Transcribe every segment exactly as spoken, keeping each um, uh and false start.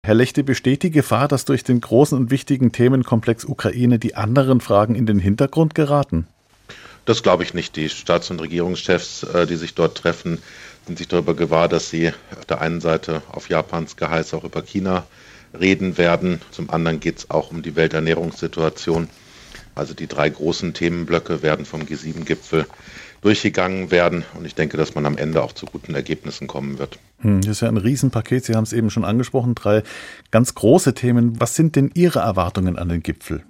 Herr Lechte, besteht die Gefahr, dass durch den großen und wichtigen Themenkomplex Ukraine die anderen Fragen in den Hintergrund geraten? Das glaube ich nicht. Die Staats- und Regierungschefs, die sich dort treffen, sind sich darüber gewahr, dass sie auf der einen Seite auf Japans Geheiß auch über China reden werden. Zum anderen geht es auch um die Welternährungssituation. Also die drei großen Themenblöcke werden vom G sieben Gipfel durchgegangen werden. Und ich denke, dass man am Ende auch zu guten Ergebnissen kommen wird. Das ist ja ein Riesenpaket. Sie haben es eben schon angesprochen. Drei ganz große Themen. Was sind denn Ihre Erwartungen an den Gipfel?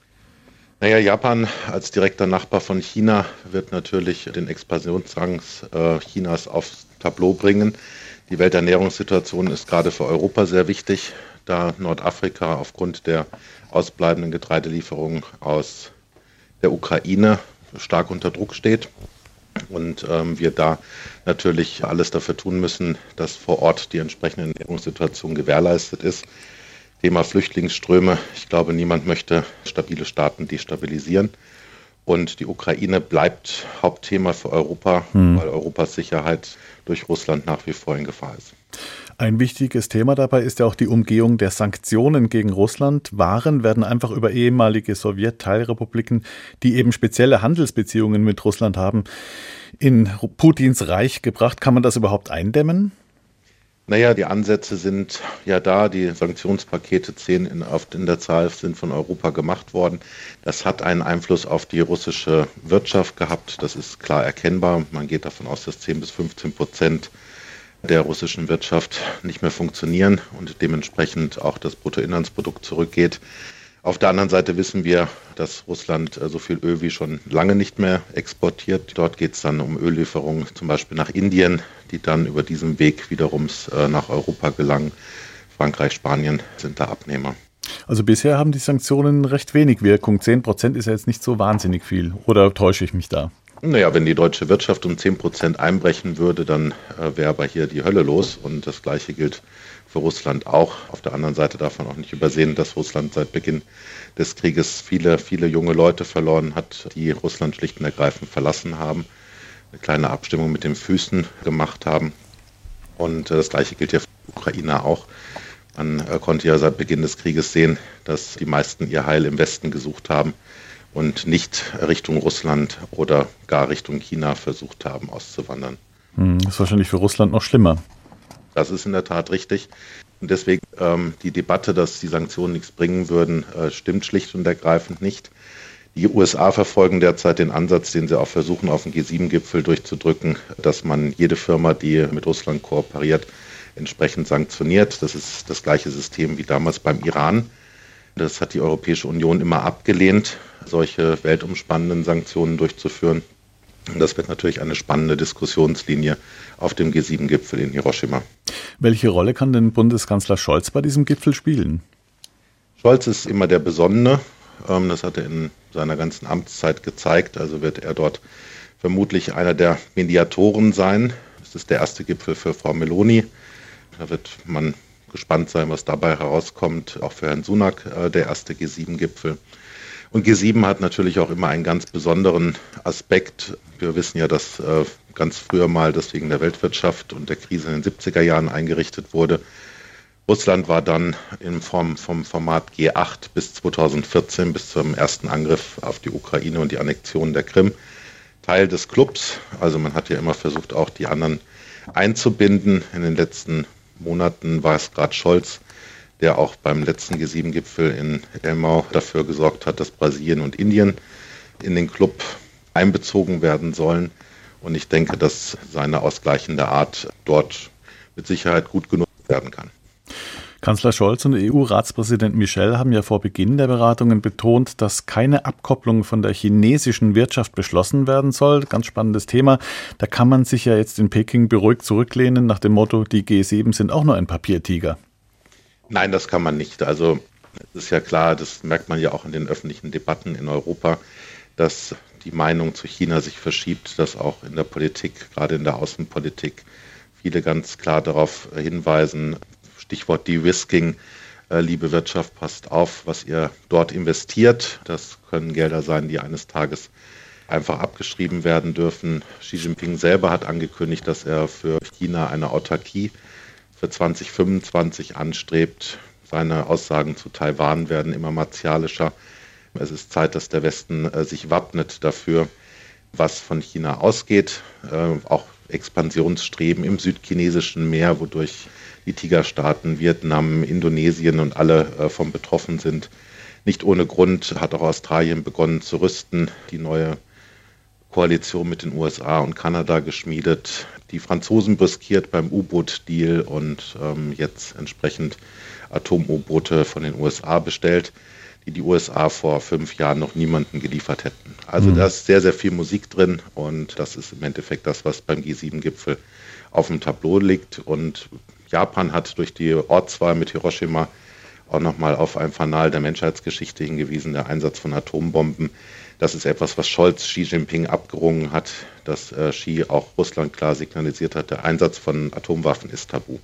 Naja, Japan als direkter Nachbar von China wird natürlich den Expansionsdrang Chinas aufs Tableau bringen. Die Welternährungssituation ist gerade für Europa sehr wichtig, da Nordafrika aufgrund der ausbleibenden Getreidelieferungen aus der Ukraine stark unter Druck steht. Und ähm, wir da natürlich alles dafür tun müssen, dass vor Ort die entsprechende Ernährungssituation gewährleistet ist. Thema Flüchtlingsströme. Ich glaube, niemand möchte stabile Staaten destabilisieren. Und die Ukraine bleibt Hauptthema für Europa, hm. weil Europas Sicherheit durch Russland nach wie vor in Gefahr ist. Ein wichtiges Thema dabei ist ja auch die Umgehung der Sanktionen gegen Russland. Waren werden einfach über ehemalige Sowjetteilrepubliken, die eben spezielle Handelsbeziehungen mit Russland haben, in Putins Reich gebracht. Kann man das überhaupt eindämmen? Naja, die Ansätze sind ja da, die Sanktionspakete, zehn in, in der Zahl, sind von Europa gemacht worden. Das hat einen Einfluss auf die russische Wirtschaft gehabt, das ist klar erkennbar. Man geht davon aus, dass zehn bis fünfzehn Prozent der russischen Wirtschaft nicht mehr funktionieren und dementsprechend auch das Bruttoinlandsprodukt zurückgeht. Auf der anderen Seite wissen wir, dass Russland so viel Öl wie schon lange nicht mehr exportiert. Dort geht es dann um Öllieferungen zum Beispiel nach Indien, die dann über diesen Weg wiederum nach Europa gelangen. Frankreich, Spanien sind da Abnehmer. Also bisher haben die Sanktionen recht wenig Wirkung. zehn Prozent ist ja jetzt nicht so wahnsinnig viel. Oder täusche ich mich da? Naja, wenn die deutsche Wirtschaft um zehn Prozent einbrechen würde, dann äh, wäre aber hier die Hölle los. Und das Gleiche gilt für Russland auch. Auf der anderen Seite darf man auch nicht übersehen, dass Russland seit Beginn des Krieges viele, viele junge Leute verloren hat, die Russland schlicht und ergreifend verlassen haben, eine kleine Abstimmung mit den Füßen gemacht haben. Und äh, das Gleiche gilt ja für die Ukrainer auch. Man äh, konnte ja seit Beginn des Krieges sehen, dass die meisten ihr Heil im Westen gesucht haben und nicht Richtung Russland oder gar Richtung China versucht haben auszuwandern. Das ist wahrscheinlich für Russland noch schlimmer. Das ist in der Tat richtig. Und deswegen ähm, die Debatte, dass die Sanktionen nichts bringen würden, äh, stimmt schlicht und ergreifend nicht. Die U S A verfolgen derzeit den Ansatz, den sie auch versuchen, auf dem G sieben Gipfel durchzudrücken, dass man jede Firma, die mit Russland kooperiert, entsprechend sanktioniert. Das ist das gleiche System wie damals beim Iran. Das hat die Europäische Union immer abgelehnt, solche weltumspannenden Sanktionen durchzuführen. Und das wird natürlich eine spannende Diskussionslinie auf dem G sieben Gipfel in Hiroshima. Welche Rolle kann denn Bundeskanzler Scholz bei diesem Gipfel spielen? Scholz ist immer der Besonnene. Das hat er in seiner ganzen Amtszeit gezeigt. Also wird er dort vermutlich einer der Mediatoren sein. Das ist der erste Gipfel für Frau Meloni. Da wird man gespannt sein, was dabei herauskommt. Auch für Herrn Sunak der erste G sieben Gipfel. Und G sieben hat natürlich auch immer einen ganz besonderen Aspekt. Wir wissen ja, dass äh, ganz früher mal das wegen der Weltwirtschaft und der Krise in den siebziger Jahren eingerichtet wurde. Russland war dann in Form vom Format G acht bis zweitausendvierzehn, bis zum ersten Angriff auf die Ukraine und die Annexion der Krim, Teil des Clubs. Also man hat ja immer versucht, auch die anderen einzubinden. In den letzten Monaten war es gerade Scholz, der auch beim letzten G sieben Gipfel in Elmau dafür gesorgt hat, dass Brasilien und Indien in den Club einbezogen werden sollen. Und ich denke, dass seine ausgleichende Art dort mit Sicherheit gut genutzt werden kann. Kanzler Scholz und E U-Ratspräsident Michel haben ja vor Beginn der Beratungen betont, dass keine Abkopplung von der chinesischen Wirtschaft beschlossen werden soll. Ganz spannendes Thema. Da kann man sich ja jetzt in Peking beruhigt zurücklehnen nach dem Motto, die G sieben sind auch nur ein Papiertiger. Nein, das kann man nicht. Also es ist ja klar, das merkt man ja auch in den öffentlichen Debatten in Europa, dass die Meinung zu China sich verschiebt, dass auch in der Politik, gerade in der Außenpolitik, viele ganz klar darauf hinweisen, Stichwort De-Risking, äh, liebe Wirtschaft, passt auf, was ihr dort investiert. Das können Gelder sein, die eines Tages einfach abgeschrieben werden dürfen. Xi Jinping selber hat angekündigt, dass er für China eine Autarkie für zwanzig fünfundzwanzig anstrebt. Seine Aussagen zu Taiwan werden immer martialischer. Es ist Zeit, dass der Westen äh, sich wappnet dafür, was von China ausgeht. Äh, auch Expansionsstreben im südchinesischen Meer, wodurch die Tigerstaaten Vietnam, Indonesien und alle äh, von betroffen sind. Nicht ohne Grund hat auch Australien begonnen zu rüsten, die neue Koalition mit den U S A und Kanada geschmiedet, die Franzosen brüskiert beim U-Boot-Deal und ähm, jetzt entsprechend Atom-U-Boote von den U S A bestellt, die die U S A vor fünf Jahren noch niemanden geliefert hätten. Also mhm. da ist sehr, sehr viel Musik drin und das ist im Endeffekt das, was beim G sieben Gipfel auf dem Tableau liegt. Und Japan hat durch die Ortswahl mit Hiroshima auch nochmal auf ein Fanal der Menschheitsgeschichte hingewiesen, der Einsatz von Atombomben. Das ist etwas, was Scholz Xi Jinping abgerungen hat, dass äh, Xi auch Russland klar signalisiert hat, der Einsatz von Atomwaffen ist tabu.